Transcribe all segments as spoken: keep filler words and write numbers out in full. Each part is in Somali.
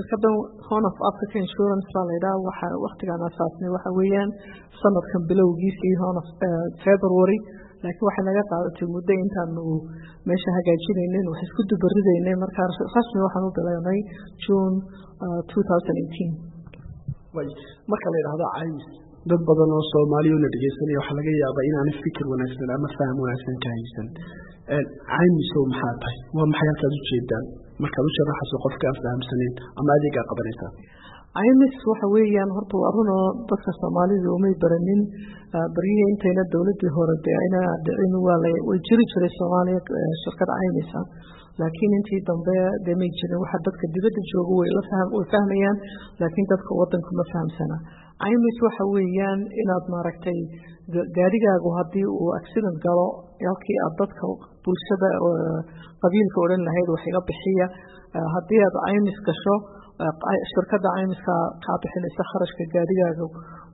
shirkadda Horn of Africa Insurance baa la yidhaha waxa waqtigan asaasnay waxa weeyaan sanadkan bilowgiisii Horn of February laakiin waxa laga qaadatay muddo intaan uu meesha hagaajinaynin wax isku dubaridaynay markaa rasmi waxaan u bilaabnay June twenty eighteen. way marka la yiraahdo caymis dad badan oo Soomaaliyeed oo dhageysanaya waxa laga yaabaa in aan fikir wanaagsan ama faham wanaagsan ka haysan ee caymis oo maxaa tahay waa maxay halkaad u jeedaan markaad u sharaxayso qofka aan fahamsanin ama adiga qabanaysa caymis waxa weeyaan horta waa runo dadka Soomaaliyeed oo may baranin bariye intayna dawladii hore ayna dhicin waa la way jiri jiray Soomaaliyeed shirkad caymis ah laakiin intii dambe deemay jiray waxa dadka dibadda jooga way la faham way fahmayaan laakiin dadka wadanka ma fahamsana caymis waxa weeyaan inaad maaragtay gaarigaagu hadii uu accident galo halkii aad dadka bulshada qabiilka oran lahayd wax iga bixiya hadii aad caymis gasho shirkadda caymiska ka bixinaysa kharashka gaarigaaga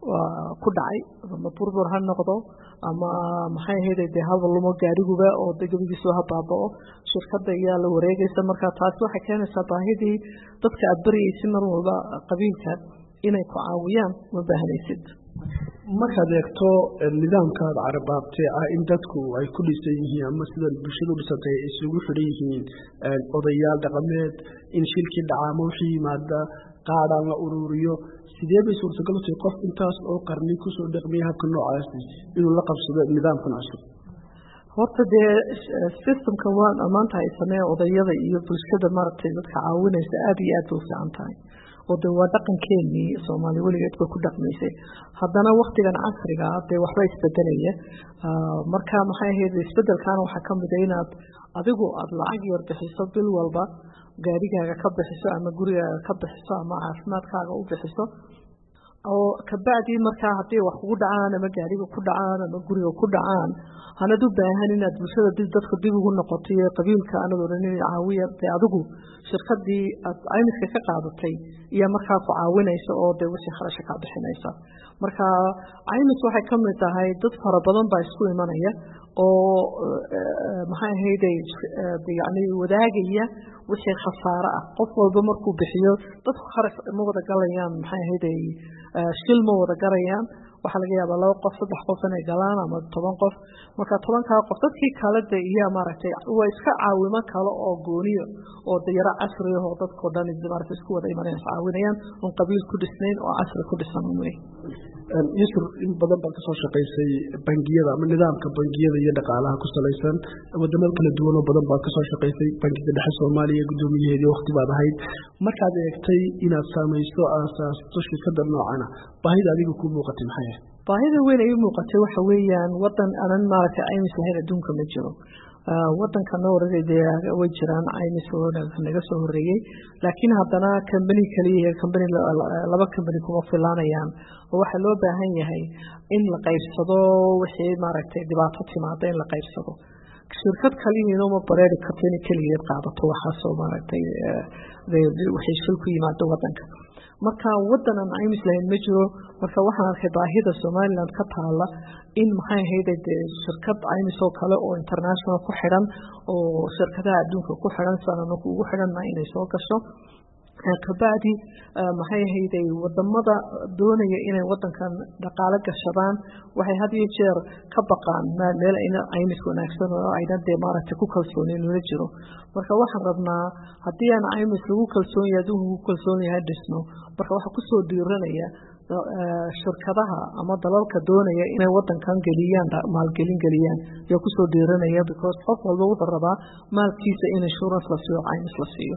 ku dhacay ama burbur ha noqdo ama maxay ahayd haba lumo gaariguba oo degdegisa ha baabao shirkadda ayaa la wareegaysa marka taas waxa keenaysa baahidii dadka aad bariyaysid mar walba qabiilka inay ku caawiyaan ma baahanaysid markaad eegto nidaamka carabaabtay ah in dadku ay ku dhisan yihiin ama sida bulshadu dhisatay isugu xidhan yihiin odayaal dhaqameed in shilki dhacaamo wixii yimaada qaadaan la ururiyo sidee bay suurtagal u tahay qof intaas oo qarni ku soo dhaqmay habka noocaas inuu la qabsado nidaamkan cusub horta dee systemka waan maanta ay sameeyeen odayada iyo bulshada maaragtay dadka caawinaysa aad iyo aad u fiican tahay oo waa dhaqankeennii Soomaali waligeed ku dhaqmaysay haddana waqtigan casriga ah dee waxba isbedelaya marka maxay ahayd isbedelkan waxa ka mid ah inaad adigu aad lacag yar bixiso bil walba gaarigaaga ka bixiso ama gurigaaga ka bixiso ama caafimaadkaaga u bixiso oo ka bacdi marka hadii wax ugu dhacaan ama gaariga ku dhacaan ama guriga ku dhacaan hanadu baahan inaad bulshada dib dadka dib ugu noqoto iyo qabiilka anadu inay caawiya adigu shirkadii aad caymiska ka qaadatay iyo markaa ku caawinayso oo de wixii kharash ka bixinaysa marka caymis waxay ka mid tahay dad fara badan baa isku imanaya oo maxay ahayd yani wadaagaya wixii khasaare ah qof walba markuu bixiyo dadku kharash ma wada galayaan maxay ahayd shil ma wada garayaan waxa laga yaabaa laba qof saddex qof inay galaan ama toban qof marka tobanka qof dadkii kala iyo maaragtay waa iska caawimo kale oo gooniyo oo dayara casri ah oo dadka dhan maaragtay isku wada imanayaan caawinayaan oo qabiil ku dhisnayn oo casri ku dhisan weey yusuf in badan baa ka soo shaqaysay bangiyada ama nidaamka bangiyada iyo dhaqaalaha ku salaysan wadamada kala duwan oo badan baa ka soo shaqaysay bangiga dhexe Soomaaliya gudoomiyaheedii waqti baad ahayd markaad eegtay inaad saameyso aasaasto shirkadda noocan ah baahida adiga ku muuqatay maxay baahida weyn ay muuqatay waxa weeyaan wadan aan maaragtay caymis lahayn adduunka ma jiro wadanka nooreedeeya way jiraan caymis oo naga soo horeeyay laakiin haddana company kaliya company laba company kuma filaanayaan oo waxa loo baahan yahay in la qaybsado wixii maaragtay dhibaato timaada in la qaybsado shirkad kaliya ma bareeri karto in kaliya qaadato waxa soo maaragtay wixii shil ku yimaado wadanka marka wadanan caymis lahayn ma jiro marka waxaan arkay baahida Soomaaliland ka taala in maxay ahayd shirkad caymis oo kale oo international ku xiran oo shirkadaha adduunka ku xiran sanadka ugu xiran inay soo gasho kabacdi maxay ahayd wadamada doonaya inay wadankan dhaqaale gashadaan waxay had iyo jeer ka baqaan meel ayna caymis wanaagsan oo ayna dee maaragtay ku kalsooneen la jiro marka waxaan rabnaa hadii aan caymis lagu kalsoon yahay lagu kalsoon yahay dhisno marka waxa ku soo dhiiranaya shirkadaha ama dalalka doonaya inay wadankan galiyaan maalgelin galiyaan iyo ku soo dhiiranaya because qof walba wuxuu rabaa maalkiisa in insurance la siiyo caymis la siiyo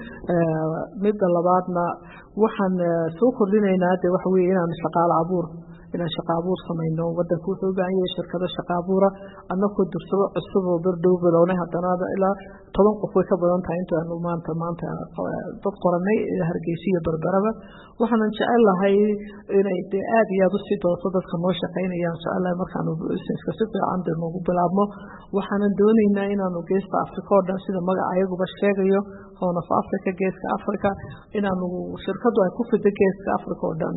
mid labaadna waxaan soo kordhinaynaa de waxa weeye inaan shaqaale abuur inaan shaqo abuur samayno wadanku wuxuu u baahan yahay shirkado shaqo abuura annagoo dursado cusub oo bardhow bilownay haddana ilaa toban qof way ka badan tahay inta aanu maanta maanta dad qoranay Hargeysa iyo Barbaraba waxaan jecel lahay inay aad iyo aad u sii doonto dadka noo shaqaynayaan su'aalaha markaan businesska si fiican ugu bilaabno waxaan doonaynaa inaanu geeska Afrika oo dhan sida magaca ayaguba sheegayo Horn of Africa geeska Afrika inaanu shirkadu ay ku fido geeska Afrika oo dhan